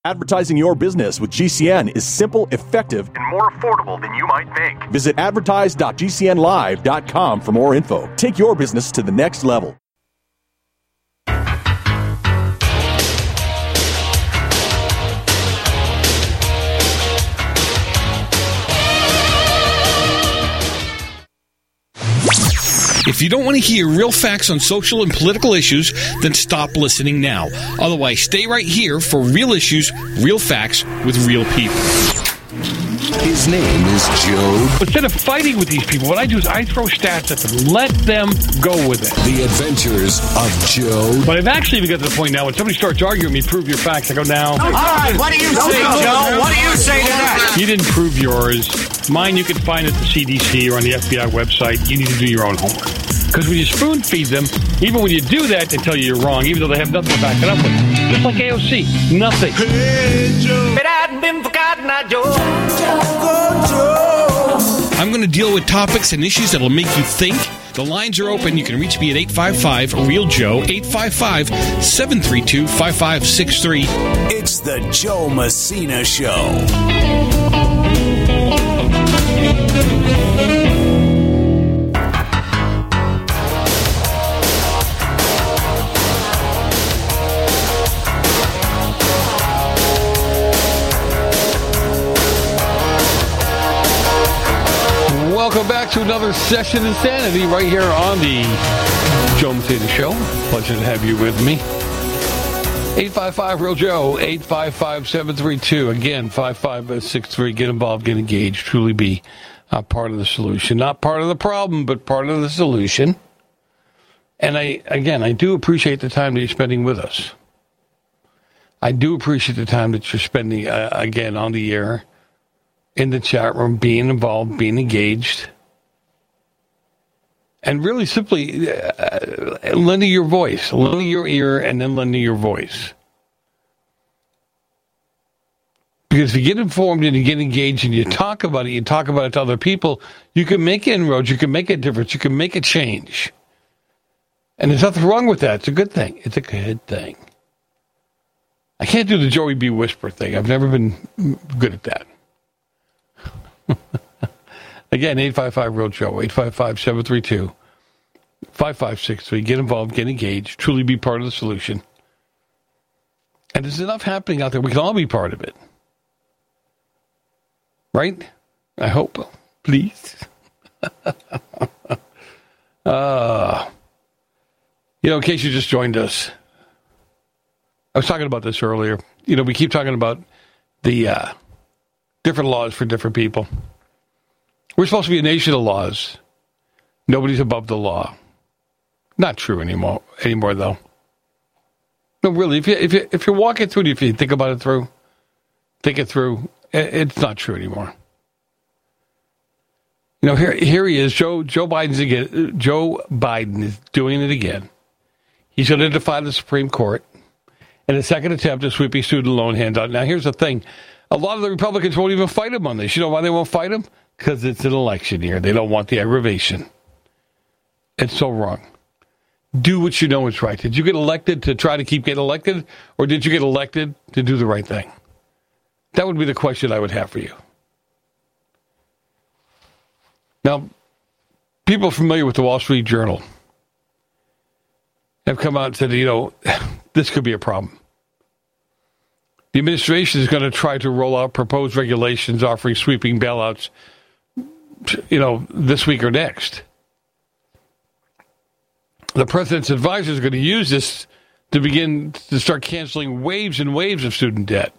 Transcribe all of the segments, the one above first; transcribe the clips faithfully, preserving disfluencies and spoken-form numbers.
Advertising your business with G C N is simple, effective, and more affordable than you might think. Visit advertise dot g c n live dot com for more info. Take your business to the next level. If you don't want to hear real facts on social and political issues, then stop listening now. Otherwise, stay right here for real issues, real facts with real people. His name is Joe. Instead of fighting with these people, what I do is I throw stats at them. Let them go with it. The Adventures of Joe. But I've actually even got to the point now when somebody starts arguing with me, prove your facts. I go, now. All right, what do you say, Joe? What do you say to that? You didn't prove yours. Mine you can find at the C D C or on the F B I website. You need to do your own homework. Because when you spoon feed them, even when you do that, they tell you you're wrong, even though they have nothing to back it up with. Just like A O C, nothing. Hey, Joe. But I've been forgotten, I Joe. I'm going to deal with topics and issues that will make you think. The lines are open. You can reach me at eight five five, real joe, eight five five, seven three two, five five six three. It's the Joe Messina Show. Welcome back to another session of Insanity right here on the Joe Messina Show. Pleasure to have you with me. eight five five, real joe, eight five five, seven three two. Again, five five six three. Get involved, get engaged. Truly be uh, part of the solution. Not part of the problem, but part of the solution. And I, again, I do appreciate the time that you're spending with us. I do appreciate the time that you're spending, uh, again, on the air, in the chat room, being involved, being engaged, and really simply uh, lending your voice, lending your ear, and then lending your voice. Because if you get informed and you get engaged and you talk about it, you talk about it to other people, you can make inroads, you can make a difference, you can make a change. And there's nothing wrong with that. It's a good thing. It's a good thing. I can't do the Joey B. Whisper thing. I've never been good at that. Again, eight five five, real joe, eight five five, seven three two, five five six three. Get involved, get engaged, truly be part of the solution. And there's enough happening out there. We can all be part of it. Right? I hope. Please. uh, you know, in case you just joined us, I was talking about this earlier. You know, we keep talking about the uh, different laws for different people. We're supposed to be a nation of laws. Nobody's above the law. Not true anymore, anymore though. No, really, if, you, if, you, if you're walking through it, if you think about it through, think it through, it's not true anymore. You know, here here he is, Joe Joe Biden's again. Joe Biden is doing it again. He's going to defy the Supreme Court in a second attempt to sweep a student loan handout. Now, here's the thing. A lot of the Republicans won't even fight him on this. You know why they won't fight him? Because it's an election year. They don't want the aggravation. It's so wrong. Do what you know is right. Did you get elected to try to keep getting elected, or did you get elected to do the right thing? That would be the question I would have for you. Now, people familiar with the Wall Street Journal have come out and said, you know, this could be a problem. The administration is going to try to roll out proposed regulations offering sweeping bailouts, you know, this week or next. The president's advisors are going to use this to begin to start canceling waves and waves of student debt.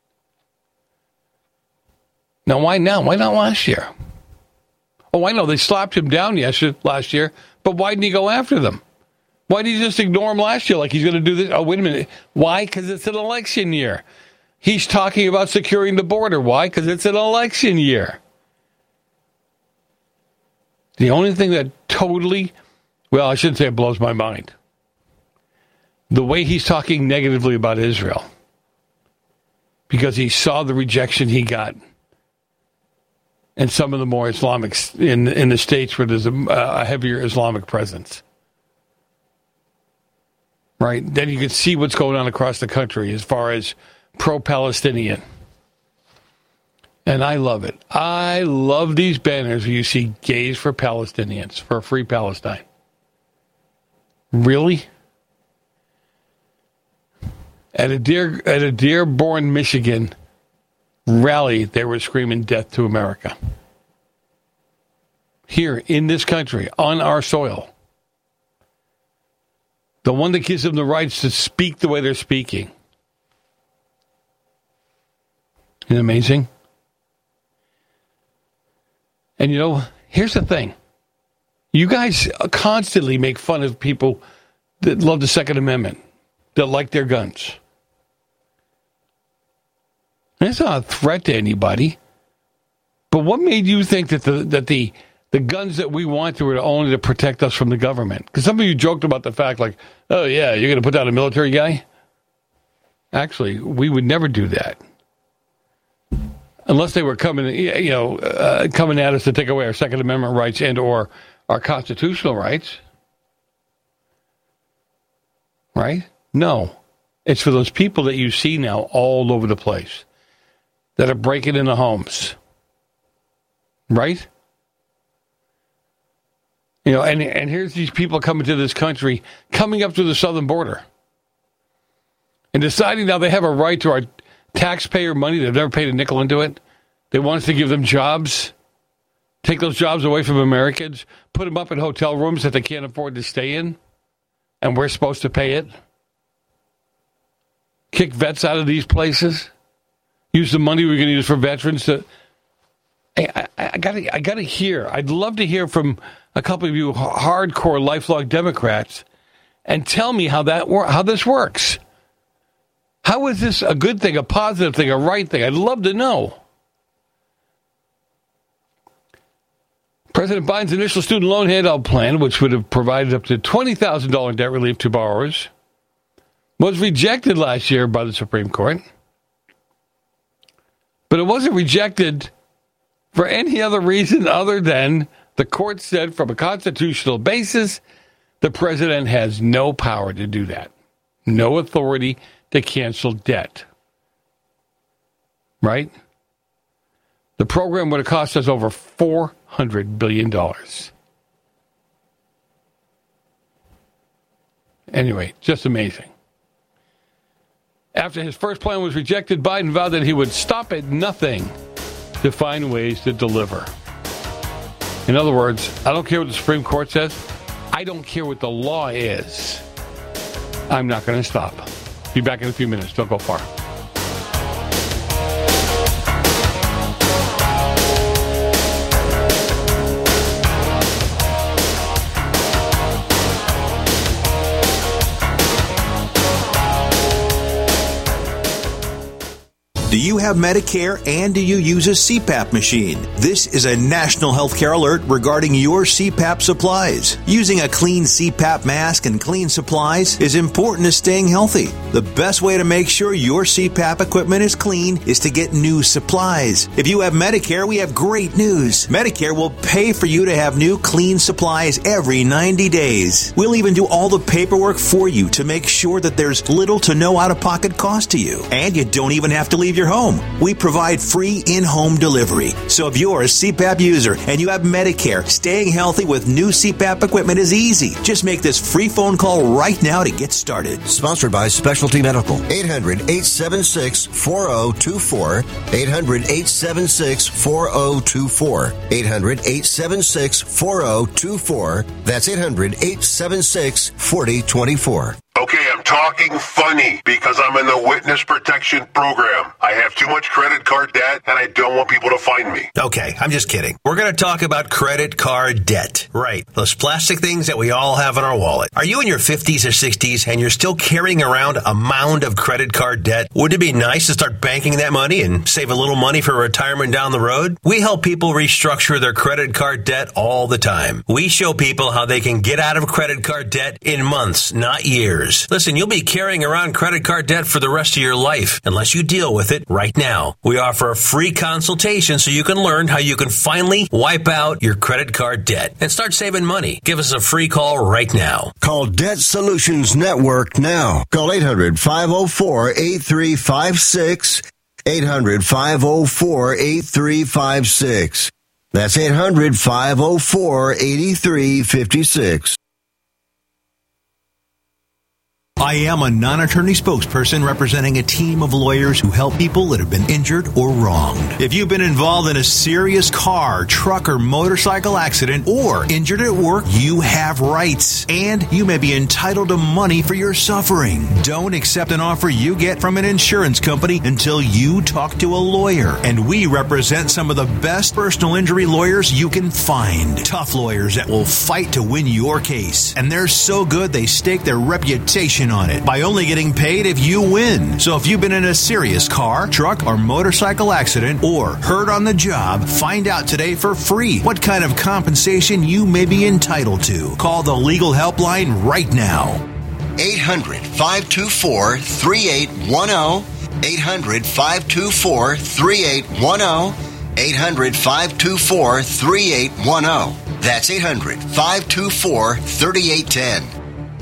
Now, why now? Why not last year? Oh, I know they slapped him down yesterday, last year, but why didn't he go after them? Why did he just ignore him last year like he's going to do this? Oh, wait a minute. Why? Because it's an election year. He's talking about securing the border. Why? Because it's an election year. The only thing that totally, well, I shouldn't say it blows my mind, the way he's talking negatively about Israel, because he saw the rejection he got in some of the more Islamic, in, in the states where there's a, a heavier Islamic presence. Right? Then you can see what's going on across the country as far as pro-Palestinian. And I love it. I love these banners where you see gays for Palestinians, for a free Palestine. Really? At a Dear, at a Dearborn, Michigan rally, they were screaming death to America. Here in this country, on our soil. The one that gives them the rights to speak the way they're speaking. Isn't it amazing? And you know, here's the thing. You guys constantly make fun of people that love the Second Amendment, that like their guns. And it's not a threat to anybody. But what made you think that the that the the guns that we wanted were only to protect us from the government? Because some of you joked about the fact like, oh yeah, you're going to put down a military guy? Actually, we would never do that. Unless they were coming, you know, uh, coming at us to take away our Second Amendment rights and or our constitutional rights. Right? No. It's for those people that you see now all over the place that are breaking into homes. Right? You know, and, and here's these people coming to this country, coming up to the southern border and deciding now they have a right to our taxpayer money. They've never paid a nickel into it. They want us to give them jobs, take those jobs away from Americans, put them up in hotel rooms that they can't afford to stay in, and we're supposed to pay it. Kick vets out of these places. Use the money we're going to use for veterans to. Hey, I, I got I got to hear. I'd love to hear from a couple of you hardcore, lifelong Democrats, and tell me how that how this works. How is this a good thing, a positive thing, a right thing? I'd love to know. President Biden's initial student loan handout plan, which would have provided up to twenty thousand dollars debt relief to borrowers, was rejected last year by the Supreme Court. But it wasn't rejected for any other reason other than the court said from a constitutional basis, the president has no power to do that. No authority to cancel debt. Right? The program would have cost us over four hundred billion dollars. Anyway, just amazing. After his first plan was rejected, Biden vowed that he would stop at nothing to find ways to deliver. In other words, I don't care what the Supreme Court says. I don't care what the law is. I'm not going to stop. Be back in a few minutes. Don't go far. Do you have Medicare and do you use a C PAP machine? This is a national healthcare alert regarding your C PAP supplies. Using a clean C PAP mask and clean supplies is important to staying healthy. The best way to make sure your C PAP equipment is clean is to get new supplies. If you have Medicare, we have great news. Medicare will pay for you to have new clean supplies every ninety days. We'll even do all the paperwork for you to make sure that there's little to no out-of-pocket cost to you. And you don't even have to leave your home. We provide free in-home delivery. So if you're a C PAP user and you have Medicare, staying healthy with new C PAP equipment is easy. Just make this free phone call right now to get started. Sponsored by Specialty Medical. eight hundred, eight seven six, four oh two four. eight hundred, eight seven six, four oh two four. eight hundred, eight seven six, four oh two four. That's eight hundred, eight seven six, four oh two four. Okay, I'm talking funny because I'm in the witness protection program. I have too much credit card debt and I don't want people to find me. Okay, I'm just kidding. We're going to talk about credit card debt. Right. Those plastic things that we all have in our wallet. Are you in your fifties or sixties and you're still carrying around a mound of credit card debt? Wouldn't it be nice to start banking that money and save a little money for retirement down the road? We help people restructure their credit card debt all the time. We show people how they can get out of credit card debt in months, not years. lawyers. Listen, you'll be carrying around credit card debt for the rest of your life unless you deal with it right now. We offer a free consultation so you can learn how you can finally wipe out your credit card debt and start saving money. Give us a free call right now. Call Debt Solutions Network now. Call eight hundred, five oh four, eight three five six. eight hundred, five oh four, eight three five six. That's eight hundred, five oh four, eight three five six. I am a non-attorney spokesperson representing a team of lawyers who help people that have been injured or wronged. If you've been involved in a serious car, truck, or motorcycle accident or injured at work, you have rights, and you may be entitled to money for your suffering. Don't accept an offer you get from an insurance company until you talk to a lawyer, and we represent some of the best personal injury lawyers you can find. Tough lawyers that will fight to win your case, and they're so good they stake their reputation on it by only getting paid if you win. So if you've been in a serious car, truck, or motorcycle accident or hurt on the job, find out today for free what kind of compensation you may be entitled to. Call the legal helpline right now. eight hundred, five two four, three eight one zero. eight hundred, five two four, three eight one zero. eight hundred, five two four, three eight one zero. That's eight hundred, five two four, three eight one zero.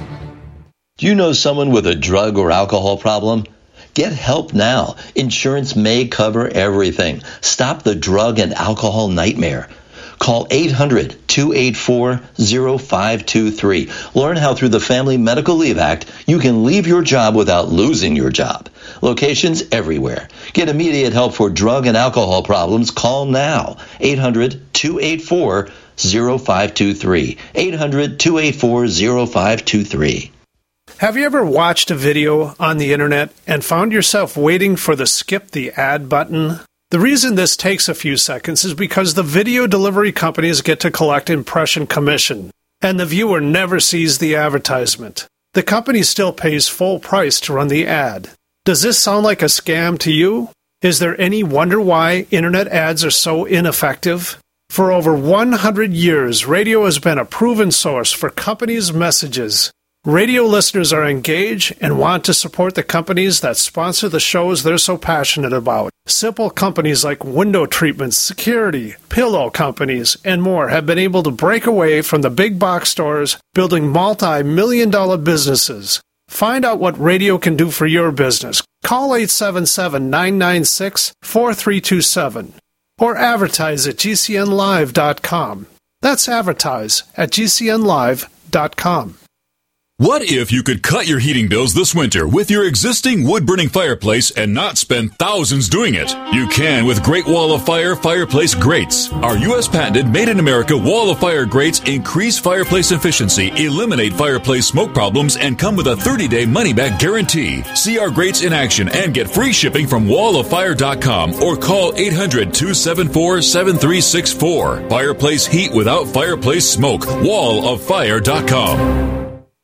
Do you know someone with a drug or alcohol problem? Get help now. Insurance may cover everything. Stop the drug and alcohol nightmare. Call eight hundred, two eight four, zero five two three. Learn how through the Family Medical Leave Act you can leave your job without losing your job. Locations everywhere. Get immediate help for drug and alcohol problems. Call now. eight hundred, two eight four, zero five two three. eight hundred, two eight four, zero five two three. Have you ever watched a video on the internet and found yourself waiting for the skip the ad button? The reason this takes a few seconds is because the video delivery companies get to collect impression commission, and the viewer never sees the advertisement. The company still pays full price to run the ad. Does this sound like a scam to you? Is there any wonder why internet ads are so ineffective? For over one hundred years, radio has been a proven source for companies' messages. Radio listeners are engaged and want to support the companies that sponsor the shows they're so passionate about. Simple companies like window treatments, security, pillow companies, and more have been able to break away from the big box stores, building multi-million dollar businesses. Find out what radio can do for your business. Call eight seven seven, nine nine six, four three two seven or advertise at G C N live dot com. That's advertise at G C N live dot com. What if you could cut your heating bills this winter with your existing wood-burning fireplace and not spend thousands doing it? You can with Great Wall of Fire Fireplace Grates. Our U S patented made-in-America Wall of Fire grates increase fireplace efficiency, eliminate fireplace smoke problems, and come with a thirty-day money-back guarantee. See our grates in action and get free shipping from wall of fire dot com or call eight hundred, two seven four, seven three six four. Fireplace heat without fireplace smoke. wall of fire dot com.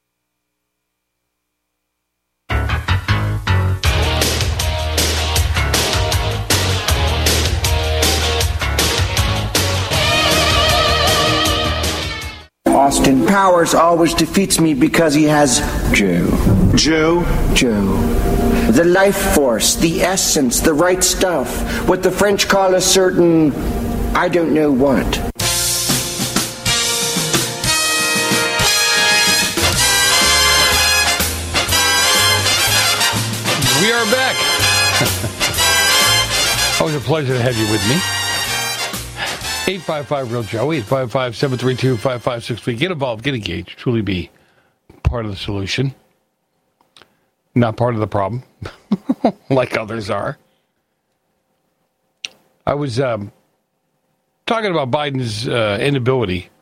Austin Powers always defeats me because he has Joe. Joe? Joe. The life force, the essence, the right stuff. What the French call a certain, I don't know what. We are back. Always a pleasure to have you with me. eight five five real Joe, eight five five, seven three two, five five six three. Get involved, get engaged, truly be part of the solution, not part of the problem, like others are. I was um, talking about Biden's uh, inability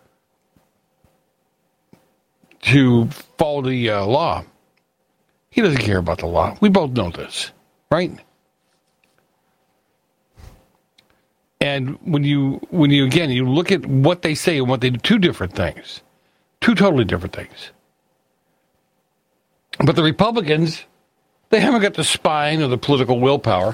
to follow the uh, law. He doesn't care about the law. We both know this, right? And when you, when you again, you look at what they say and what they do, two different things. Two totally different things. But the Republicans, they haven't got the spine or the political willpower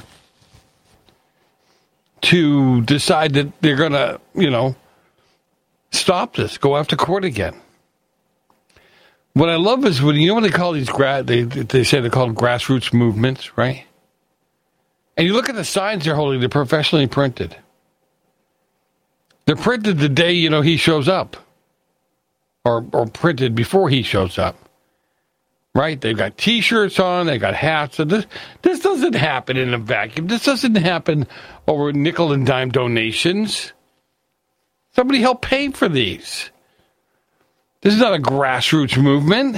to decide that they're going to, you know, stop this, go after court again. What I love is when, you know what they call these, gra- they, they say they're called grassroots movements, right? And you look at the signs they're holding, they're professionally printed. They're printed the day, you know, he shows up. Or, or printed before he shows up. Right? They've got T-shirts on, they've got hats. So this, this doesn't happen in a vacuum. This doesn't happen over nickel and dime donations. Somebody helped pay for these. This is not a grassroots movement.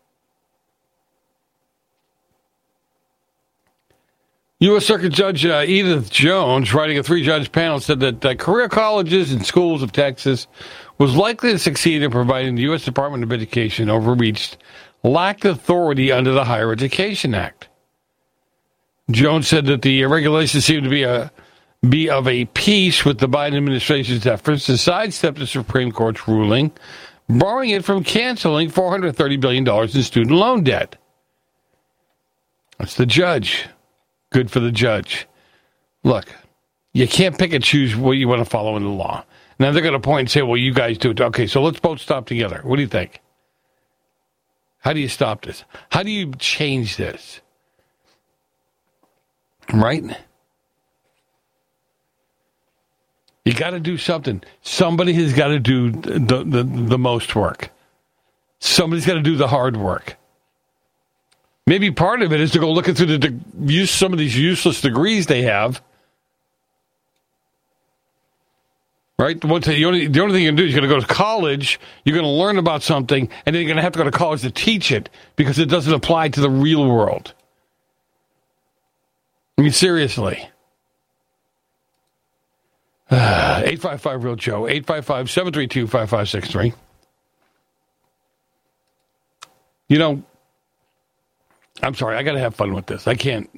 U S. Circuit Judge uh, Edith Jones, writing a three-judge panel, said that uh, career colleges and schools of Texas was likely to succeed in providing the U S. Department of Education overreached, lacked authority under the Higher Education Act. Jones said that the regulations seemed to be a be of a piece with the Biden administration's efforts to sidestep the Supreme Court's ruling, barring it from canceling four hundred thirty billion dollars in student loan debt. That's the judge. Good for the judge. Look, you can't pick and choose what you want to follow in the law. Now they're going to point and say, well, you guys do it. Okay, so let's both stop together. What do you think? How do you stop this? How do you change this? Right? You got to do something. Somebody has got to do the, the, the most work. Somebody's got to do the hard work. Maybe part of it is to go looking through the de- use some of these useless degrees they have. Right? The, one thing, the, only, the only thing you can do is you're going to go to college, you're going to learn about something, and then you're going to have to go to college to teach it because it doesn't apply to the real world. I mean, seriously. Uh, eight five five real Joe, eight five five, seven three two, five five six three. You know, I'm sorry, I got to have fun with this. I can't,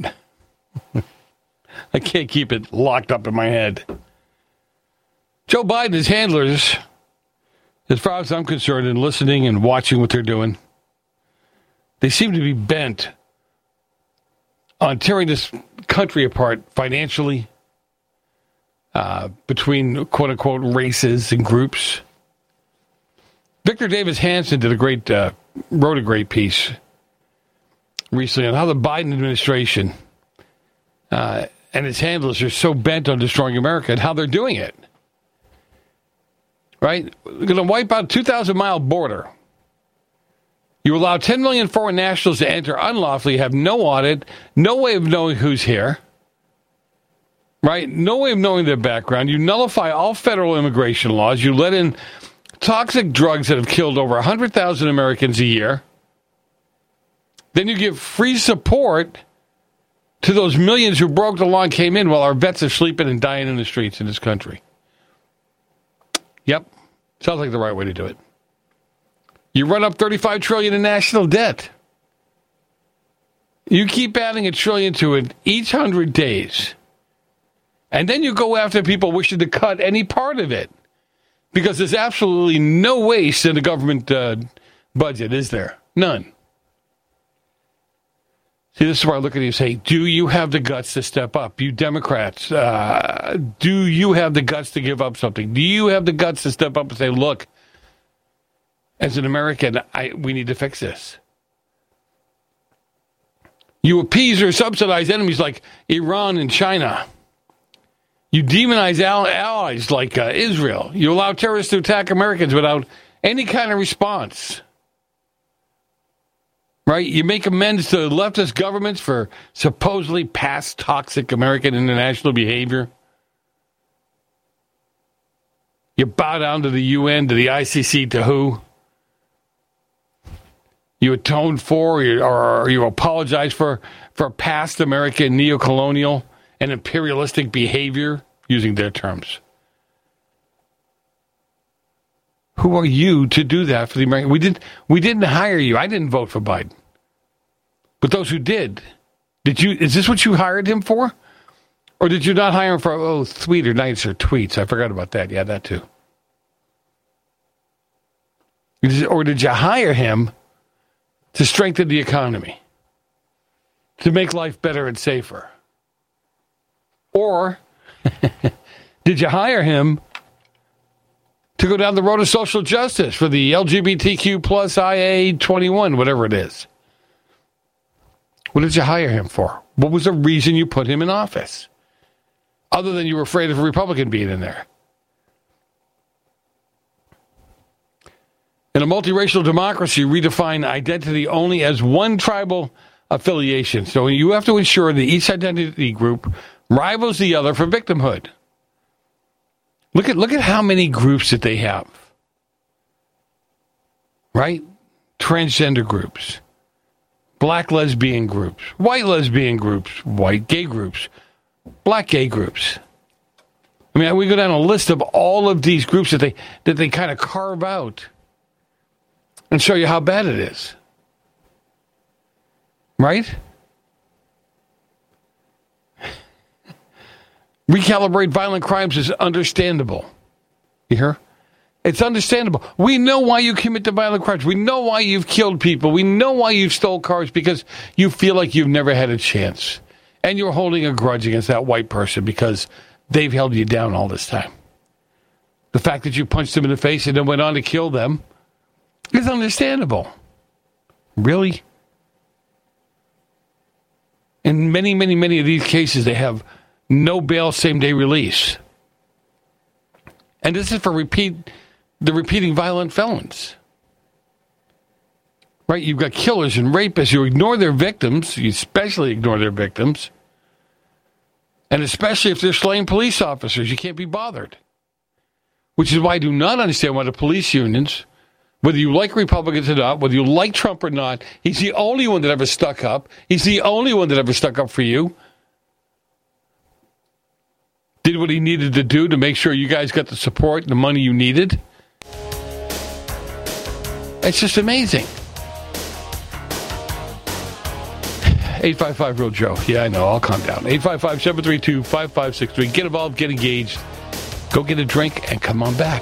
I can't keep it locked up in my head. Joe Biden's handlers, as far as I'm concerned, in listening and watching what they're doing, they seem to be bent on tearing this country apart financially, uh, between quote-unquote races and groups. Victor Davis Hanson did a great, uh, wrote a great piece recently on how the Biden administration uh, and its handlers are so bent on destroying America and how they're doing it. Right? We're going to wipe out a two thousand mile border. You allow ten million foreign nationals to enter unlawfully, have no audit, no way of knowing who's here. Right? No way of knowing their background. You nullify all federal immigration laws. You let in toxic drugs that have killed over one hundred thousand Americans a year. Then you give free support to those millions who broke the law and came in while our vets are sleeping and dying in the streets in this country. Yep. Sounds like the right way to do it. You run up thirty-five trillion dollars in national debt. You keep adding a trillion to it each hundred days. And then you go after people wishing to cut any part of it. Because there's absolutely no waste in the government uh, budget, is there? None. See, this is where I look at you and say, do you have the guts to step up? You Democrats, uh, do you have the guts to give up something? Do you have the guts to step up and say, look, as an American, I, we need to fix this? You appease or subsidize enemies like Iran and China. You demonize al- allies like uh, Israel. You allow terrorists to attack Americans without any kind of response. Right? You make amends to leftist governments for supposedly past toxic American international behavior. You bow down to the U N, to the I C C, to who? You atone for or, or you apologize for, for past American neocolonial and imperialistic behavior, using their terms. Who are you to do that for the American? We didn't. We didn't hire you. I didn't vote for Biden, but those who did, did you? Is this what you hired him for, or did you not hire him for oh, sweeter nights or tweets? I forgot about that. Yeah, that too. Or did you hire him to strengthen the economy, to make life better and safer? Or did you hire him to go down the road of social justice for the L G B T Q plus I A twenty-one, whatever it is. What did you hire him for? What was the reason you put him in office? Other than you were afraid of a Republican being in there. In a multiracial democracy, redefine identity only as one tribal affiliation. So you have to ensure that each identity group rivals the other for victimhood. Look at look at how many groups that they have. Right? Transgender groups, black lesbian groups, white lesbian groups, white gay groups, black gay groups. I mean, we go down a list of all of these groups that they that they kind of carve out and show you how bad it is. Right? Recalibrate violent crimes is understandable. You hear? It's understandable. We know why you commit the violent crimes. We know why you've killed people. We know why you've stole cars, because you feel like you've never had a chance. And you're holding a grudge against that white person because they've held you down all this time. The fact that you punched them in the face and then went on to kill them is understandable. Really? In many, many, many of these cases, they have no bail, same-day release. And this is for repeat the repeating violent felons. Right? You've got killers and rapists who ignore their victims. You especially ignore their victims. And especially if they're slaying police officers. You can't be bothered. Which is why I do not understand why the police unions, whether you like Republicans or not, whether you like Trump or not, he's the only one that ever stuck up. He's the only one that ever stuck up for you. Did what he needed to do to make sure you guys got the support and the money you needed. It's just amazing. eight five five real Joe. Yeah, I know. I'll calm down. eight five five, seven three two, five five six three. Get involved. Get engaged. Go get a drink and come on back.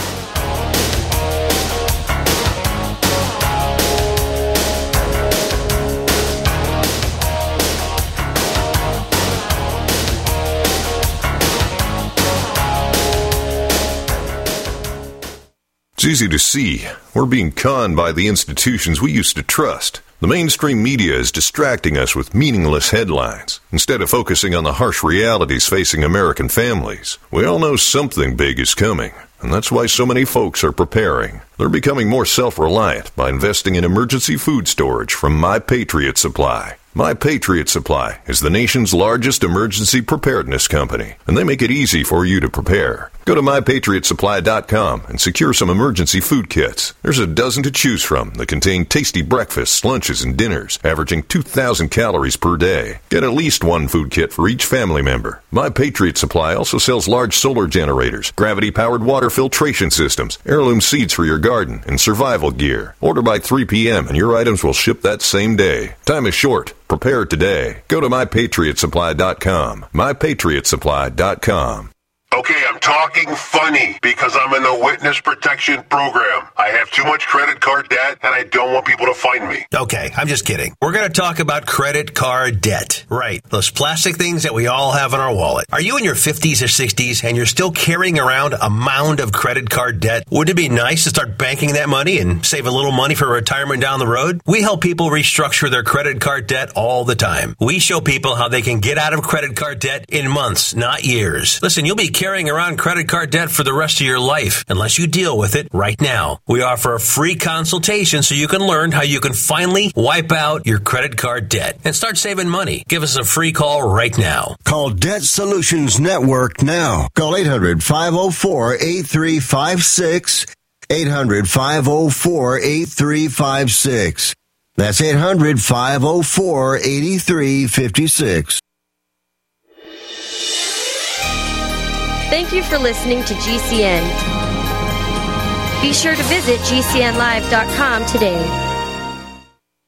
It's easy to see. We're being conned by the institutions we used to trust. The mainstream media is distracting us with meaningless headlines instead of focusing on the harsh realities facing American families. We all know something big is coming, and that's why so many folks are preparing. They're becoming more self-reliant by investing in emergency food storage from My Patriot Supply. My Patriot Supply is the nation's largest emergency preparedness company, and they make it easy for you to prepare. Go to my patriot supply dot com and secure some emergency food kits. There's a dozen to choose from that contain tasty breakfasts, lunches, and dinners, averaging two thousand calories per day. Get at least one food kit for each family member. My Patriot Supply also sells large solar generators, gravity-powered water filtration systems, heirloom seeds for your garden, and survival gear. Order by three p.m. and your items will ship that same day. Time is short. Prepare today. Go to my patriot supply dot com. my patriot supply dot com. Okay, I'm talking funny because I'm in the witness protection program. I have too much credit card debt and I don't want people to find me. Okay, I'm just kidding. We're going to talk about credit card debt. Right, those plastic things that we all have in our wallet. Are you in your fifties or sixties and you're still carrying around a mound of credit card debt? Wouldn't it be nice to start banking that money and save a little money for retirement down the road? We help people restructure their credit card debt all the time. We show people how they can get out of credit card debt in months, not years. Listen, you'll be carrying around credit card debt for the rest of your life unless you deal with it right now. We offer a free consultation so you can learn how you can finally wipe out your credit card debt and start saving money. Give us a free call right now. Call Debt Solutions Network now. Call eight hundred, five oh four, eight three five six. eight hundred, five oh four, eight three five six. That's eight hundred, five oh four, eight three five six. Thank you for listening to G C N. Be sure to visit G C N live dot com today.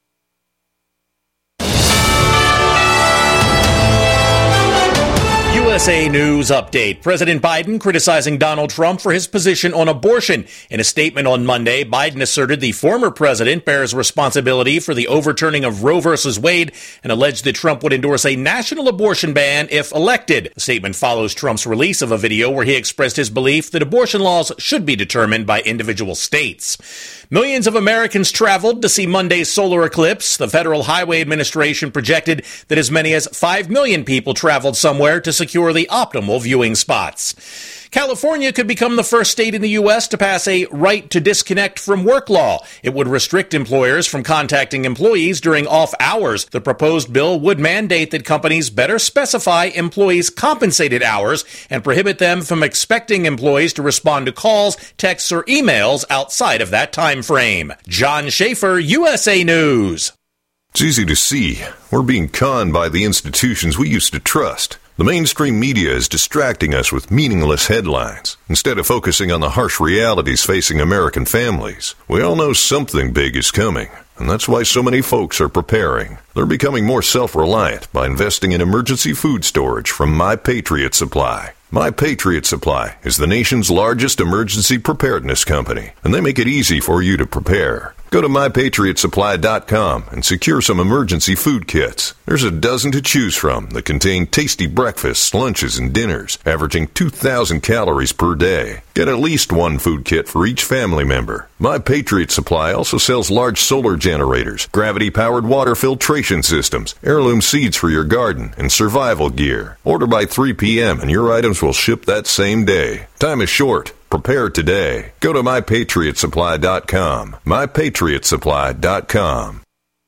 U S A News Update. President Biden criticizing Donald Trump for his position on abortion. In a statement on Monday, Biden asserted the former president bears responsibility for the overturning of Roe versus Wade and alleged that Trump would endorse a national abortion ban if elected. The statement follows Trump's release of a video where he expressed his belief that abortion laws should be determined by individual states. Millions of Americans traveled to see Monday's solar eclipse. The Federal Highway Administration projected that as many as five million people traveled somewhere to secure the optimal viewing spots. California could become the first state in the U S to pass a right to disconnect from work law. It would restrict employers from contacting employees during off hours. The proposed bill would mandate that companies better specify employees' compensated hours and prohibit them from expecting employees to respond to calls, texts, or emails outside of that time frame. John Schaefer, U S A News. It's easy to see. We're being conned by the institutions we used to trust. The mainstream media is distracting us with meaningless headlines instead of focusing on the harsh realities facing American families. We all know something big is coming, and that's why so many folks are preparing. They're becoming more self-reliant by investing in emergency food storage from My Patriot Supply. My Patriot Supply is the nation's largest emergency preparedness company, and they make it easy for you to prepare. Go to my patriot supply dot com and secure some emergency food kits. There's a dozen to choose from that contain tasty breakfasts, lunches, and dinners, averaging two thousand calories per day. Get at least one food kit for each family member. My Patriot Supply also sells large solar generators, gravity-powered water filtration systems, heirloom seeds for your garden, and survival gear. Order by three p.m. and your items will ship that same day. Time is short. Prepare today. Go to my patriot supply dot com. my patriot supply dot com.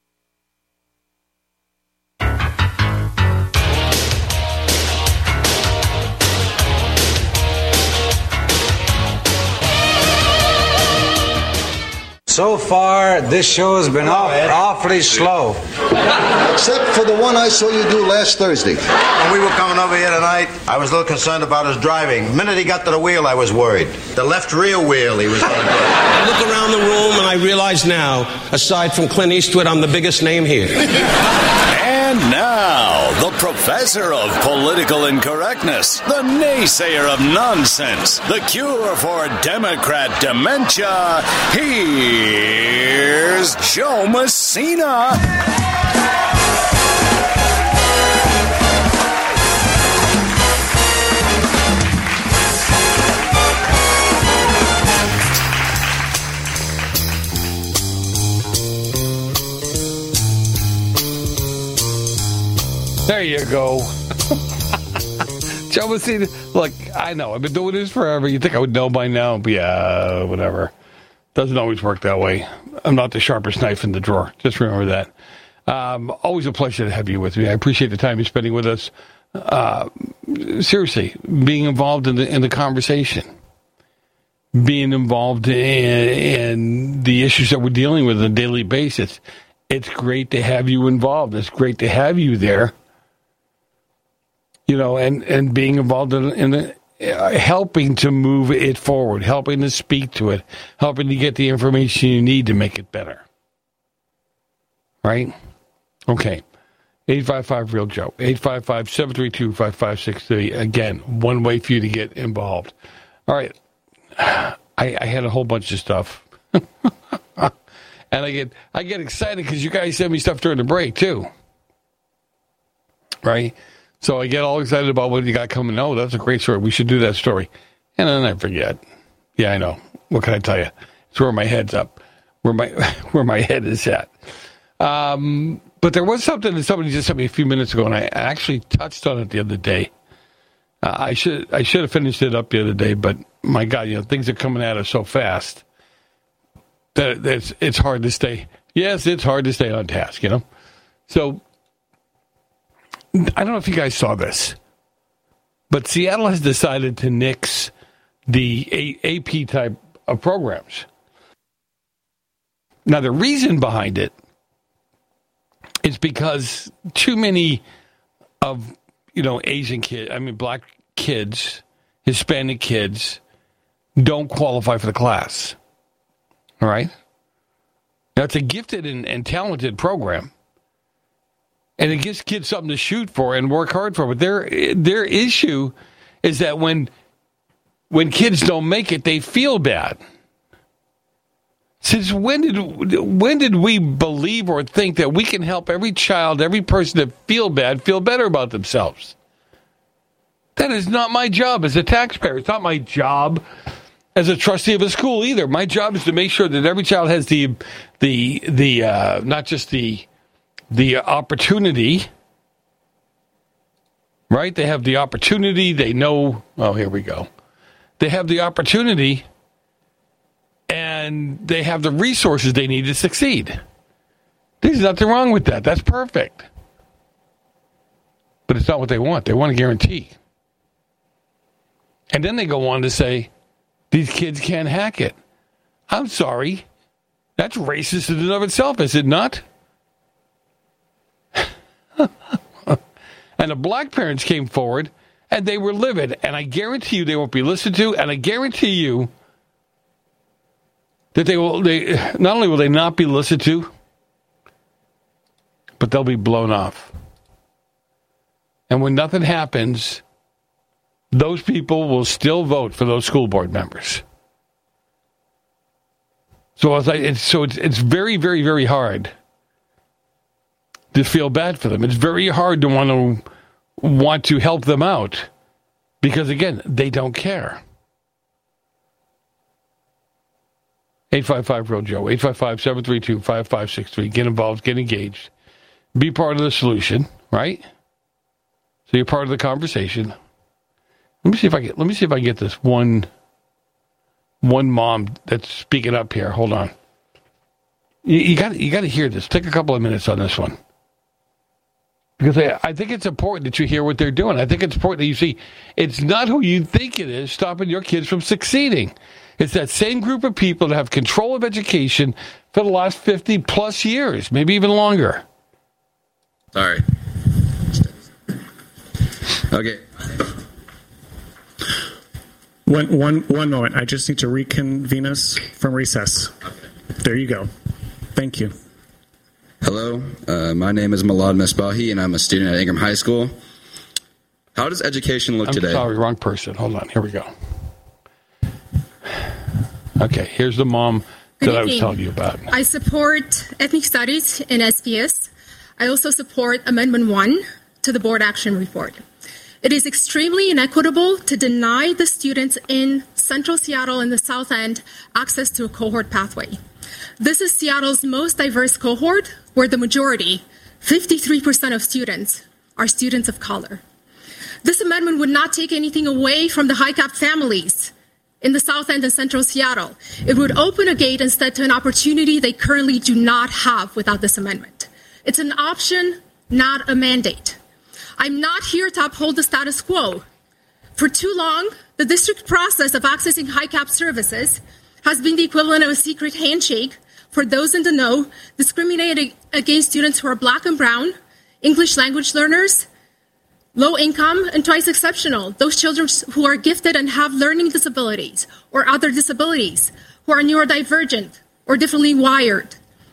So far, this show has been off, awfully slow. Except for the one I saw you do last Thursday. When we were coming over here tonight, I was a little concerned about his driving. The minute he got to the wheel, I was worried. The left rear wheel, he was going to do. I look around the room and I realize now, aside from Clint Eastwood, I'm the biggest name here. And now, the professor of political incorrectness, the naysayer of nonsense, the cure for Democrat dementia, here's Joe Messina. There you go. Joe Messina. Look, I know. I've been doing this forever. You'd think I would know by now. But yeah, whatever. Doesn't always work that way. I'm not the sharpest knife in the drawer. Just remember that. Um, always a pleasure to have you with me. I appreciate the time you're spending with us. Uh, seriously, being involved in the in the conversation. Being involved in, in the issues that we're dealing with on a daily basis. It's great to have you involved. It's great to have you there. You know, and, and being involved in, in the, uh, helping to move it forward, helping to speak to it, helping to get the information you need to make it better. Right? Okay. eight five five real Joe. eight five five, seven three two, five five six three. Again, one way for you to get involved. All right. I, I had a whole bunch of stuff. And I get I get excited because you guys send me stuff during the break, too. Right? So I get all excited about what you got coming. Oh, that's a great story. We should do that story. And then I forget. Yeah, I know. What can I tell you? It's where my head's up, where my where my head is at. Um, but there was something that somebody just sent me a few minutes ago, and I actually touched on it the other day. Uh, I should I should have finished it up the other day, but my God, you know, things are coming at us so fast that it's it's hard to stay. Yes, it's hard to stay on task, you know. So I don't know if you guys saw this, but Seattle has decided to nix the A P type of programs. Now, the reason behind it is because too many of, you know, Asian kids, I mean, black kids, Hispanic kids, don't qualify for the class. All right? Now, it's a gifted and, and talented program. And it gives kids something to shoot for and work hard for. But their their issue is that when when kids don't make it, they feel bad. Since when did when did we believe or think that we can help every child, every person that feel bad, feel better about themselves? That is not my job as a taxpayer. It's not my job as a trustee of a school either. My job is to make sure that every child has the the the uh, not just the the opportunity, right? They have the opportunity. They know. Oh, here we go. They have the opportunity, and they have the resources they need to succeed. There's nothing wrong with that. That's perfect. But it's not what they want. They want a guarantee. And then they go on to say, these kids can't hack it. I'm sorry. That's racist in and of itself, is it not? And the black parents came forward, and they were livid. And I guarantee you they won't be listened to, and I guarantee you that they will. They not only will they not be listened to, but they'll be blown off. And when nothing happens, those people will still vote for those school board members. So it's like, it's, so it's, it's very, very, very hard to feel bad for them. It's very hard to want to want to help them out because, again, they don't care. eight five five real Joe, eight five five, seven three two, five five six three. Get involved, get engaged. Be part of the solution, right? So you're part of the conversation. Let me see if I get. Let me see if I can get this one. One mom that's speaking up here. Hold on. You got. You got to hear this. Take a couple of minutes on this one, because I, I think it's important that you hear what they're doing. I think it's important that you see it's not who you think it is stopping your kids from succeeding. It's that same group of people that have control of education for the last fifty plus years, maybe even longer. Sorry. Okay. One, one, one moment. I just need to reconvene us from recess. There you go. Thank you. Hello. Uh, my name is Milad Mesbahi, and I'm a student at Ingram High School. How does education look I'm today? Sorry, wrong person. Hold on. Here we go. Okay, here's the mom that Good I was evening. telling you about. I support ethnic studies in S P S. I also support Amendment one to the board action report. It is extremely inequitable to deny the students in Central Seattle and the South End access to a cohort pathway. This is Seattle's most diverse cohort, where the majority, fifty-three percent of students, are students of color. This amendment would not take anything away from the high-cap families in the South End and Central Seattle. It would open a gate instead to an opportunity they currently do not have without this amendment. It's an option, not a mandate. I'm not here to uphold the status quo. For too long, the district process of accessing high-cap services has been the equivalent of a secret handshake for those in the know, discriminating against students who are black and brown, English language learners, low income, and twice exceptional, those children who are gifted and have learning disabilities or other disabilities, who are neurodivergent or differently wired.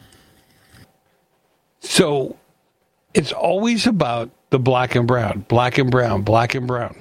So it's always about the black and brown, black and brown, black and brown.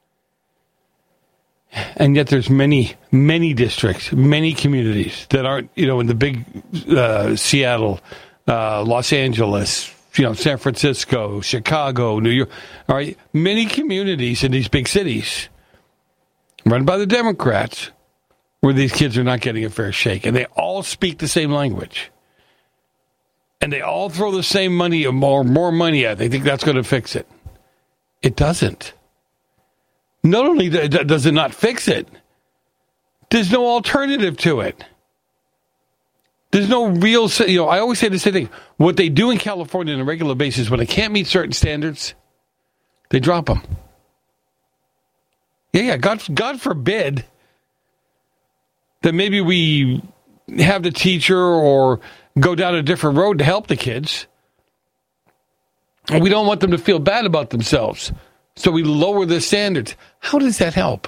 And yet there's many, many districts, many communities that aren't, you know, in the big uh, Seattle, uh, Los Angeles, you know, San Francisco, Chicago, New York, all right, many communities in these big cities run by the Democrats where these kids are not getting a fair shake. And they all speak the same language. And they all throw the same money or more, more money at it. They think that's going to fix it. It doesn't. Not only does it not fix it, there's no alternative to it. There's no real, you know, I always say the same thing. What they do in California on a regular basis, when they can't meet certain standards, they drop them. Yeah, yeah, God, God forbid that maybe we have the teacher or go down a different road to help the kids. And we don't want them to feel bad about themselves. So we lower the standards. How does that help?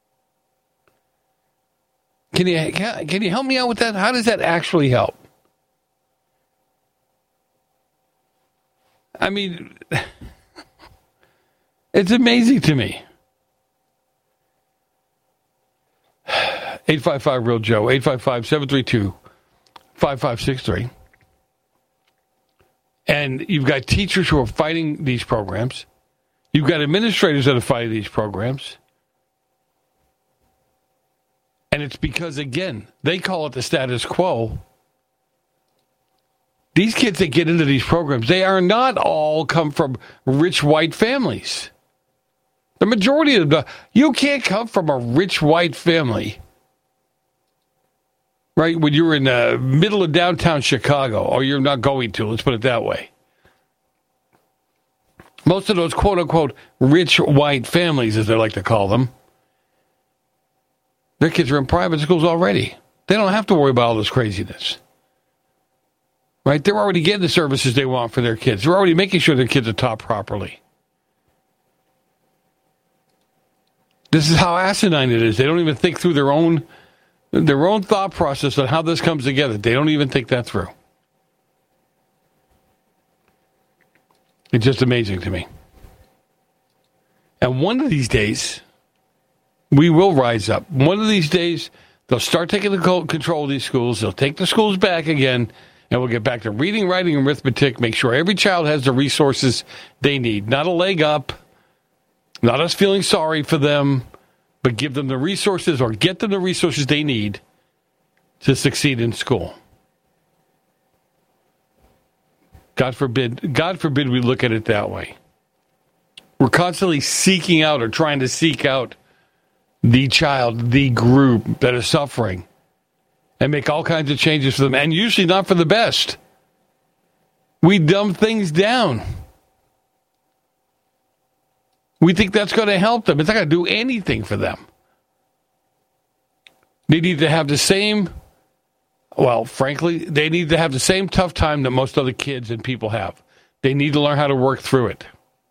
Can you can you help me out with that? How does that actually help? I mean, it's amazing to me. eight five five real Joe, eight five five, seven three two, five five six three. And you've got teachers who are fighting these programs. You've got administrators that are fighting these programs. And it's because, again, they call it the status quo. These kids that get into these programs, they are not all come from rich white families. The majority of them, you can't come from a rich white family, right, when you're in the middle of downtown Chicago, or you're not going to, let's put it that way. Most of those quote-unquote rich white families, as they like to call them, their kids are in private schools already. They don't have to worry about all this craziness. Right? They're already getting the services they want for their kids. They're already making sure their kids are taught properly. This is how asinine it is. They don't even think through their own their own thought process on how this comes together. They don't even think that through. It's just amazing to me. And one of these days, we will rise up. One of these days, they'll start taking the control of these schools. They'll take the schools back again, and we'll get back to reading, writing, and arithmetic. Make sure every child has the resources they need. Not a leg up, not us feeling sorry for them, but give them the resources or get them the resources they need to succeed in school. God forbid, God forbid we look at it that way. We're constantly seeking out or trying to seek out the child, the group that is suffering, and make all kinds of changes for them, and usually not for the best. We dumb things down. We think that's going to help them. It's not going to do anything for them. They need to have the same, well, frankly, they need to have the same tough time that most other kids and people have. They need to learn how to work through it.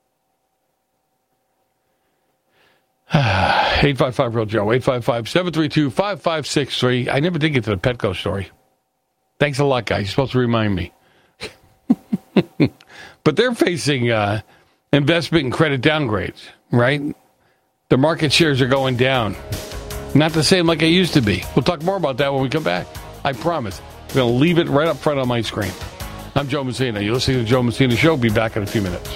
eight five five real Joe, eight five five, seven three two, five five six three. I never did get to the Petco story. Thanks a lot, guys. You're supposed to remind me. But they're facing uh, investment and credit downgrades, right? The market shares are going down. Not the same like it used to be. We'll talk more about that when we come back. I promise. I'm going to leave it right up front on my screen. I'm Joe Messina. You're listening to the Joe Messina Show. Be back in a few minutes.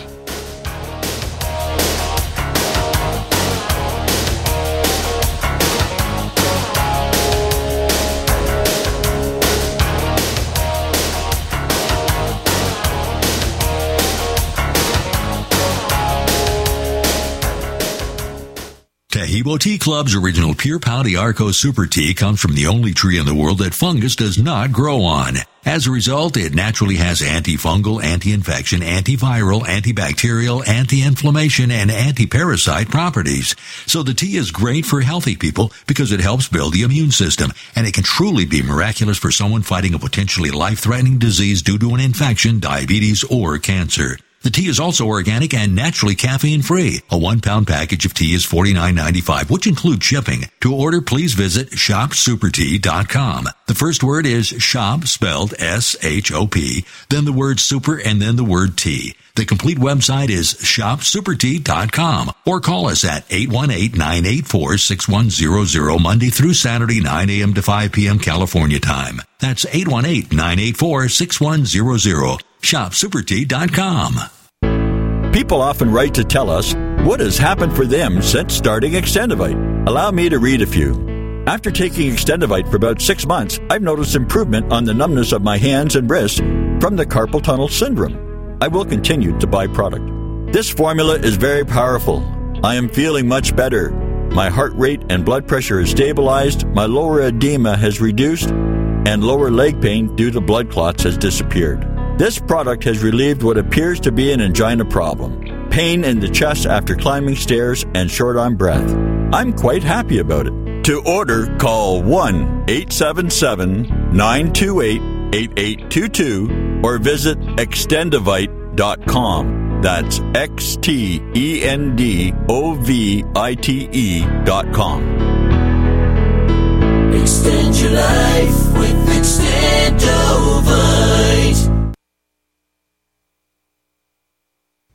Taheebo Tea Club's original Pure Pau D'Arco Super Tea comes from the only tree in the world that fungus does not grow on. As a result, it naturally has antifungal, anti-infection, antiviral, antibacterial, anti-inflammation, and anti-parasite properties. So the tea is great for healthy people because it helps build the immune system, and it can truly be miraculous for someone fighting a potentially life-threatening disease due to an infection, diabetes, or cancer. The tea is also organic and naturally caffeine-free. A one-pound package of tea is forty-nine ninety-five, which includes shipping. To order, please visit shop super tea dot com. The first word is shop, spelled S H O P, then the word super, and then the word tea. The complete website is shop super tea dot com, or call us at eight one eight, nine eight four, six one zero zero Monday through Saturday, nine a.m. to five p.m. California time. That's eight one eight, nine eight four, six one zero zero. shop super tea dot com. People often write to tell us what has happened for them since starting Extendivite. Allow me to read a few. After taking Extendivite for about six months, I've noticed improvement on the numbness of my hands and wrists from the carpal tunnel syndrome. I will continue to buy product. This formula is very powerful. I am feeling much better. My heart rate and blood pressure is stabilized, my lower edema has reduced, and lower leg pain due to blood clots has disappeared. This product has relieved what appears to be an angina problem, pain in the chest after climbing stairs, and short on breath. I'm quite happy about it. To order, call one eight seven seven, nine two eight, eight eight two two or visit extendivite dot com. That's X T E N D O V I T E dot com. Extend your life with Extendovite.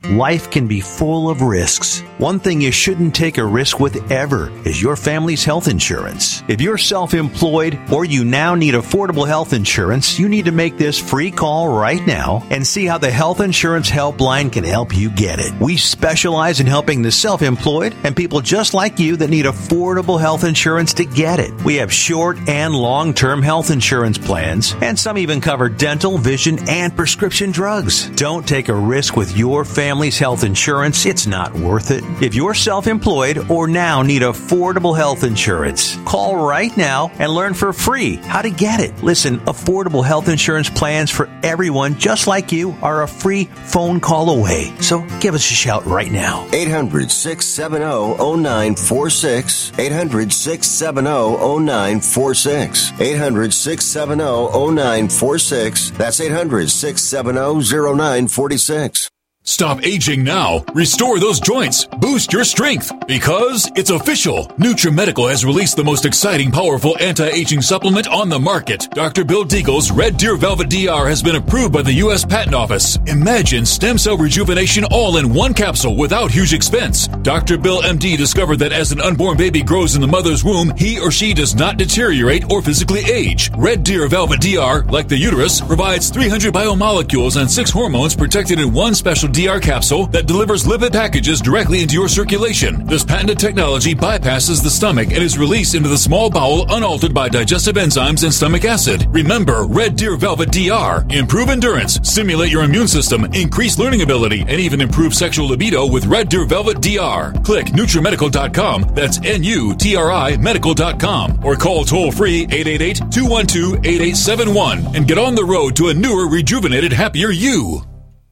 Life can be full of risks. One thing you shouldn't take a risk with ever is your family's health insurance. If you're self-employed or you now need affordable health insurance, you need to make this free call right now and see how the Health Insurance Helpline can help you get it. We specialize in helping the self-employed and people just like you that need affordable health insurance to get it. We have short and long-term health insurance plans, and some even cover dental, vision, and prescription drugs. Don't take a risk with your family's health insurance. It's not worth it. If you're self-employed or now need affordable health insurance, call right now and learn for free how to get it. Listen, affordable health insurance plans for everyone just like you are a free phone call away. So give us a shout right now. eight hundred, six seven zero, zero nine four six. eight hundred, six seven zero, zero nine four six. eight hundred, six seven zero, zero nine four six. That's eight hundred, six seven zero, zero nine four six. Stop aging now. Restore those joints. Boost your strength. Because it's official. NutriMedical has released the most exciting, powerful anti-aging supplement on the market. Doctor Bill Deagle's Red Deer Velvet D R has been approved by the U S Patent Office. Imagine stem cell rejuvenation all in one capsule without huge expense. Doctor Bill M D discovered that as an unborn baby grows in the mother's womb, he or she does not deteriorate or physically age. Red Deer Velvet D R, like the uterus, provides three hundred biomolecules and six hormones protected in one special D R capsule that delivers lipid packages directly into your circulation. This patented technology bypasses the stomach and is released into the small bowel unaltered by digestive enzymes and stomach acid. Remember, Red Deer Velvet D R. Improve endurance, stimulate your immune system, increase learning ability, and even improve sexual libido with Red Deer Velvet D R. Click NutriMedical dot com, that's N U T R I medical dot com, or call toll-free eight eight eight, two one two, eight eight seven one and get on the road to a newer, rejuvenated, happier you.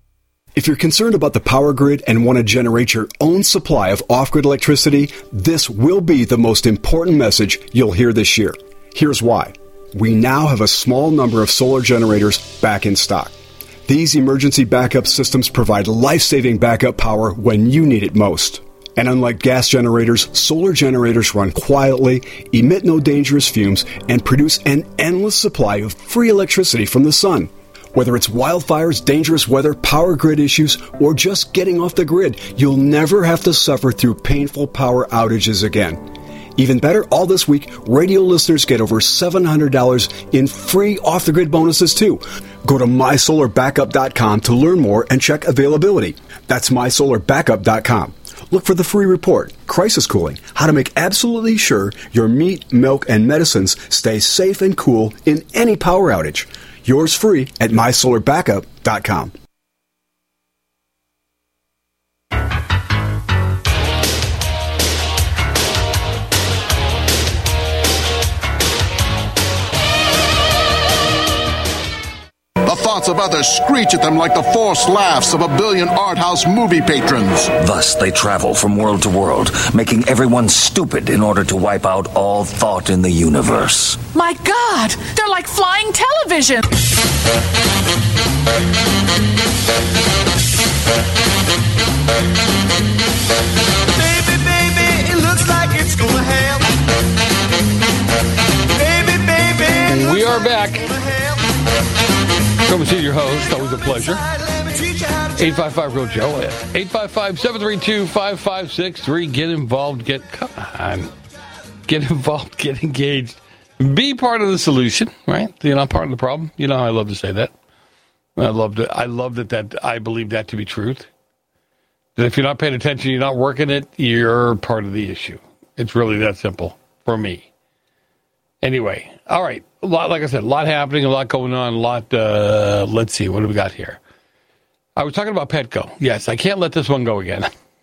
If you're concerned about the power grid and want to generate your own supply of off-grid electricity, this will be the most important message you'll hear this year. Here's why. We now have a small number of solar generators back in stock. These emergency backup systems provide life-saving backup power when you need it most. And unlike gas generators, solar generators run quietly, emit no dangerous fumes, and produce an endless supply of free electricity from the sun. Whether it's wildfires, dangerous weather, power grid issues, or just getting off the grid, you'll never have to suffer through painful power outages again. Even better, all this week, radio listeners get over seven hundred dollars in free off-the-grid bonuses, too. Go to my solar backup dot com to learn more and check availability. That's my solar backup dot com. Look for the free report, Crisis Cooling, how to make absolutely sure your meat, milk, and medicines stay safe and cool in any power outage. Yours free at my solar backup dot com. The thoughts of others screech at them like the forced laughs of a billion art house movie patrons. Thus they travel from world to world, making everyone stupid in order to wipe out all thought in the universe. My God, they're like flying television. Baby, baby, it looks like it's gonna happen. Baby, baby, we are back. Come and see your host. Always a pleasure. eight five five real Joe. eight five five, seven three two, five five six three. Get involved. Get, come on. Get involved. Get engaged. Be part of the solution, right? You're not part of the problem. You know how I love to say that. I love it. I love that, that I believe that to be truth. That if you're not paying attention, you're not working it, you're part of the issue. It's really that simple for me. Anyway, all right. A lot, like I said, a lot happening, a lot going on, a lot, uh, let's see, what do we got here? I was talking about Petco. Yes, I can't let this one go again.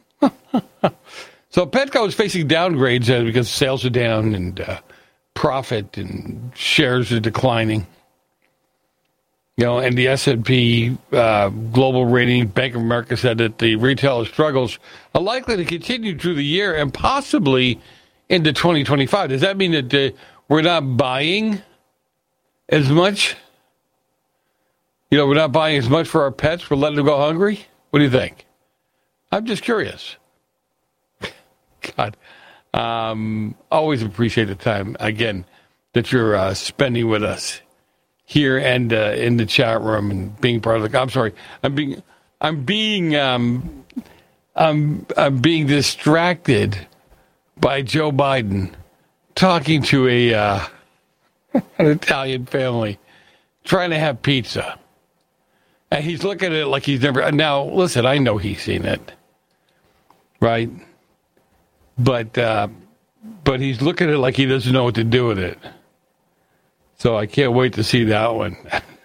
So Petco is facing downgrades uh, because sales are down and uh, profit and shares are declining. You know, and the S and P uh, global rating, Bank of America said that the retailer struggles are likely to continue through the year and possibly into twenty twenty-five. Does that mean that uh, we're not buying as much? You know, we're not buying as much for our pets. We're letting them go hungry. What do you think? I'm just curious. God, um, always appreciate the time, again, that you're uh, spending with us here and uh, in the chat room and being part of the, I'm sorry, I'm being, I'm being um, I'm, I'm being distracted by Joe Biden talking to a uh, an Italian family trying to have pizza. And he's looking at it like he's never... Now, listen, I know he's seen it, right? But uh, but he's looking at it like he doesn't know what to do with it. So I can't wait to see that one.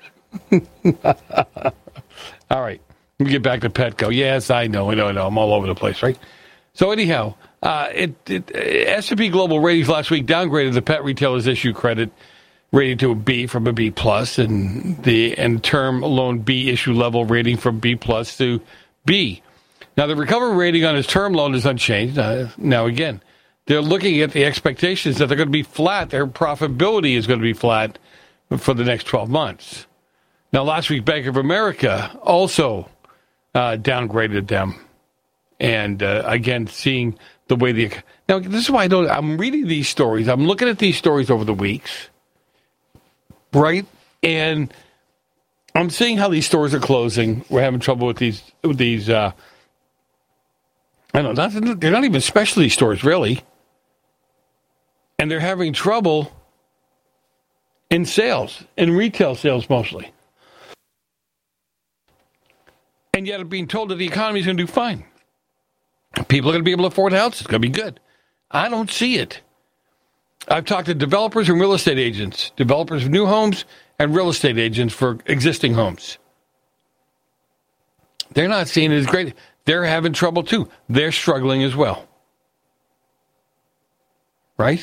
All right. Let me get back to Petco. Yes, I know, I know, I know. I'm all over the place, right? So anyhow, uh, it, it, S and P Global Ratings last week downgraded the pet retailer's issue credit rating to a B from a B plus, and the and term loan B issue level rating from B plus to B. Now the recovery rating on his term loan is unchanged. Uh, now again, they're looking at the expectations that they're going to be flat. Their profitability is going to be flat for the next twelve months. Now last week, Bank of America also uh, downgraded them, and uh, again seeing the way the now this is why I don't. I'm reading these stories. I'm looking at these stories over the weeks. Right, and I'm seeing how these stores are closing. We're having trouble with these. With these, uh, I don't know. Not, they're not even specialty stores, really, and they're having trouble in sales, in retail sales mostly. And yet, I'm being told that the economy is going to do fine. People are going to be able to afford houses. It's going to be good. I don't see it. I've talked to developers and real estate agents, developers of new homes and real estate agents for existing homes. They're not seeing it as great. They're having trouble too. They're struggling as well. Right?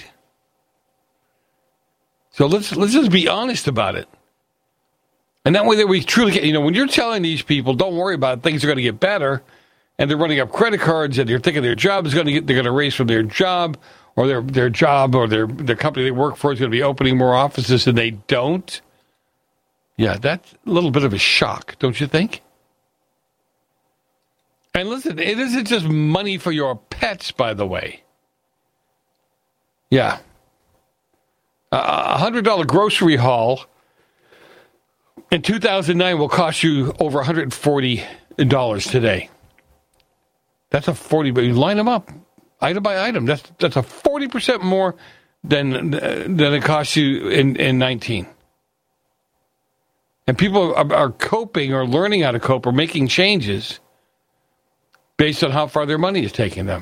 So let's let's just be honest about it. And that way that we truly get, you know, when you're telling these people, don't worry about it, things are going to get better, and they're running up credit cards and they're thinking their job is going to get, they're going to raise from their job, or their their job or their the company they work for is going to be opening more offices and they don't. Yeah, that's a little bit of a shock, don't you think? And listen, it isn't just money for your pets, by the way. Yeah. A uh, one hundred dollars grocery haul in two thousand nine will cost you over one hundred forty dollars today. That's a forty, but you line them up. Item by item, that's that's a forty percent more than than it cost you in, in nineteen. And people are, are coping or learning how to cope or making changes based on how far their money is taking them.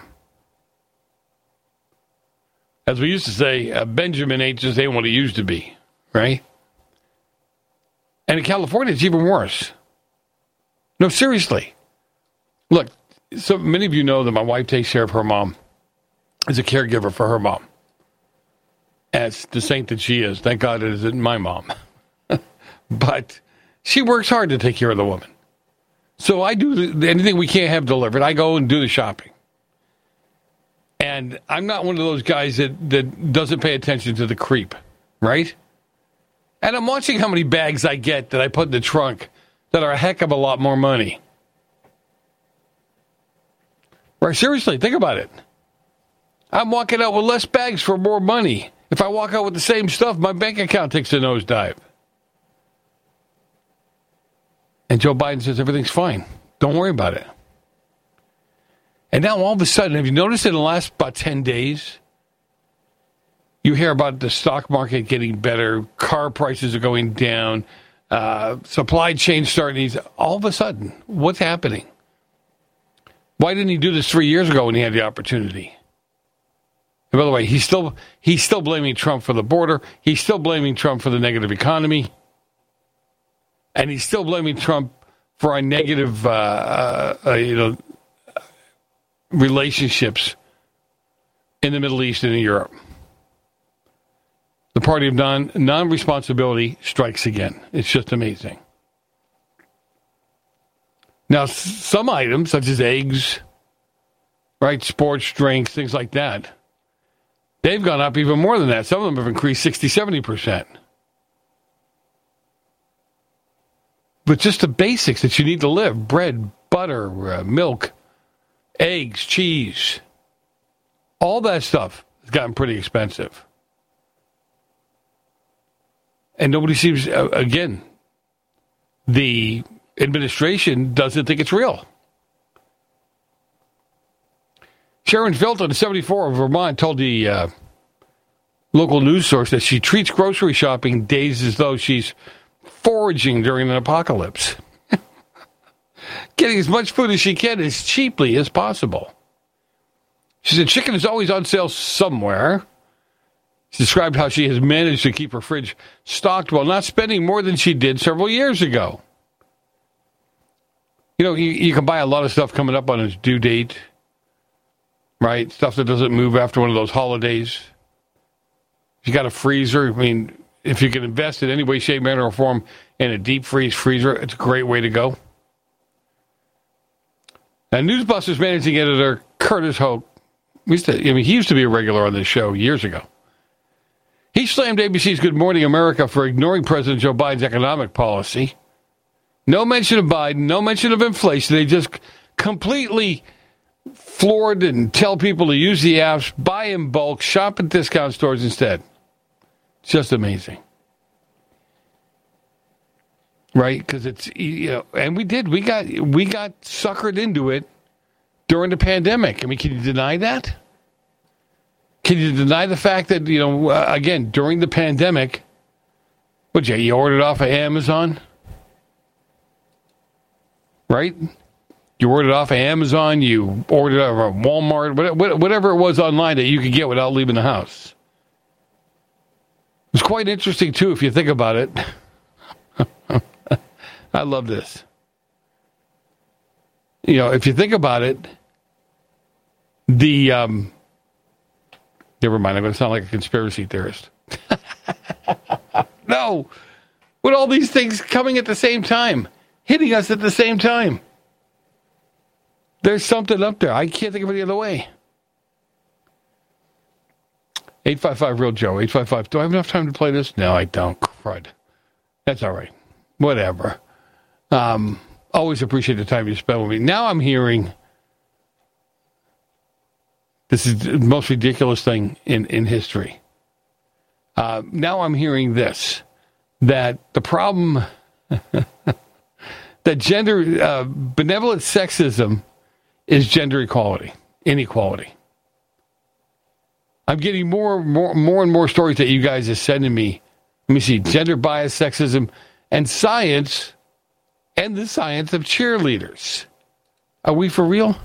As we used to say, uh, Benjamin ain't just ain't what he used to be, right? And in California, it's even worse. No, seriously. Look, so many of you know that my wife takes care of her mom. Is a caregiver for her mom. As the saint that she is. Thank God it isn't my mom. But she works hard to take care of the woman. So I do the, anything we can't have delivered. I go and do the shopping. And I'm not one of those guys that, that doesn't pay attention to the creep, right? And I'm watching how many bags I get that I put in the trunk that are a heck of a lot more money. Right? Seriously, think about it. I'm walking out with less bags for more money. If I walk out with the same stuff, my bank account takes a nosedive. And Joe Biden says everything's fine. Don't worry about it. And now all of a sudden, have you noticed in the last about ten days, you hear about the stock market getting better, car prices are going down, uh, supply chain starting to, all of a sudden, what's happening? Why didn't he do this three years ago when he had the opportunity? And by the way, he's still he's still blaming Trump for the border. He's still blaming Trump for the negative economy. And he's still blaming Trump for our negative, uh, uh, uh, you know, relationships in the Middle East and in Europe. The party of non, non-responsibility strikes again. It's just amazing. Now, some items, such as eggs, right, sports drinks, things like that, they've gone up even more than that. Some of them have increased sixty, seventy percent. But just the basics that you need to live, bread, butter, uh, milk, eggs, cheese, all that stuff has gotten pretty expensive. And nobody seems, uh, again, the administration doesn't think it's real. Sharon Filton, seventy-four, of Vermont, told the uh, local news source that she treats grocery shopping days as though she's foraging during an apocalypse. Getting as much food as she can as cheaply as possible. She said chicken is always on sale somewhere. She described how she has managed to keep her fridge stocked while not spending more than she did several years ago. You know, you, you can buy a lot of stuff coming up on its due date, right? Stuff that doesn't move after one of those holidays. If you got a freezer, I mean, if you can invest in any way, shape, manner, or form in a deep freeze freezer, it's a great way to go. Now, Newsbusters managing editor Curtis Hoke, used to, I mean, he used to be a regular on this show years ago. He slammed A B C's Good Morning America for ignoring President Joe Biden's economic policy. No mention of Biden, no mention of inflation. They just completely floored and tell people to use the apps, buy in bulk, shop at discount stores instead. It's just amazing. Right? Because it's, you know, and we did. We got, we got suckered into it during the pandemic. I mean, can you deny that? Can you deny the fact that, you know, uh, again, during the pandemic, what, you, you ordered off of Amazon? Right? You ordered off of Amazon, you ordered off of Walmart, whatever it was online that you could get without leaving the house. It's quite interesting, too, if you think about it. I love this. You know, if you think about it, the, um, never mind, I'm going to sound like a conspiracy theorist. No, with all these things coming at the same time, hitting us at the same time. There's something up there. I can't think of it the other way. eight five five real Joe, eight five five. Do I have enough time to play this? No, I don't. Crud. That's all right. Whatever. Um, always appreciate the time you spend with me. Now I'm hearing, this is the most ridiculous thing in, in history. Uh, now I'm hearing this, that the problem, that gender, uh, benevolent sexism is gender equality, inequality. I'm getting more, more, more and more stories that you guys are sending me. Let me see, gender bias, sexism, and science, and the science of cheerleaders. Are we for real?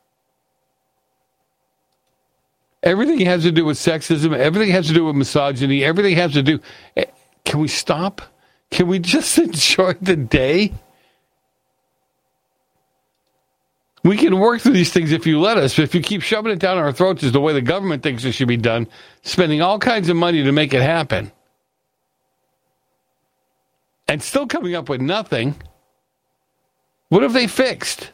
Everything has to do with sexism. Everything has to do with misogyny. Everything has to do... Can we stop? Can we just enjoy the day? We can work through these things if you let us. But if you keep shoving it down our throats as the way the government thinks it should be done, spending all kinds of money to make it happen, and still coming up with nothing, what have they fixed?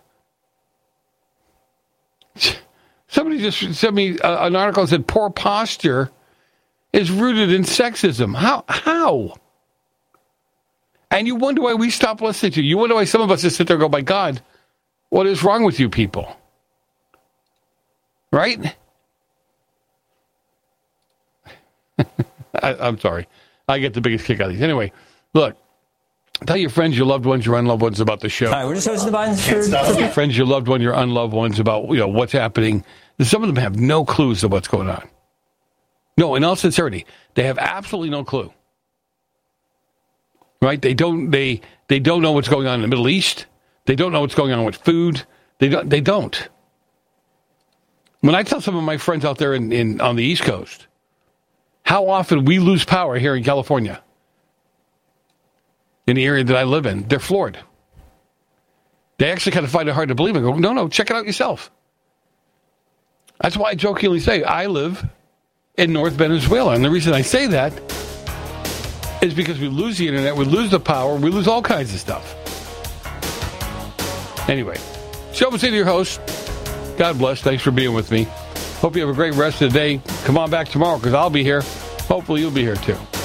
Somebody just sent me an article that said poor posture is rooted in sexism. How? How? And you wonder why we stop listening to you. You wonder why some of us just sit there and go, my God, what is wrong with you people? Right? I, I'm sorry. I get the biggest kick out of these. Anyway, look. Tell your friends, your loved ones, your unloved ones about the show. Hi, we're just hosting the Biden's for... Tell your friends, your loved one, your unloved ones about, you know, what's happening. Some of them have no clues of what's going on. No, in all sincerity, they have absolutely no clue. Right? They don't. They they don't know what's going on in the Middle East. They don't know what's going on with food. They don't. They don't. When I tell some of my friends out there in, in on the East Coast how often we lose power here in California, in the area that I live in, they're floored. They actually kind of find it hard to believe and go, no, no, check it out yourself. That's why I jokingly say I live in North Venezuela. And the reason I say that is because we lose the internet, we lose the power, we lose all kinds of stuff. Anyway, Joe Messina, your host. God bless. Thanks for being with me. Hope you have a great rest of the day. Come on back tomorrow because I'll be here. Hopefully you'll be here too.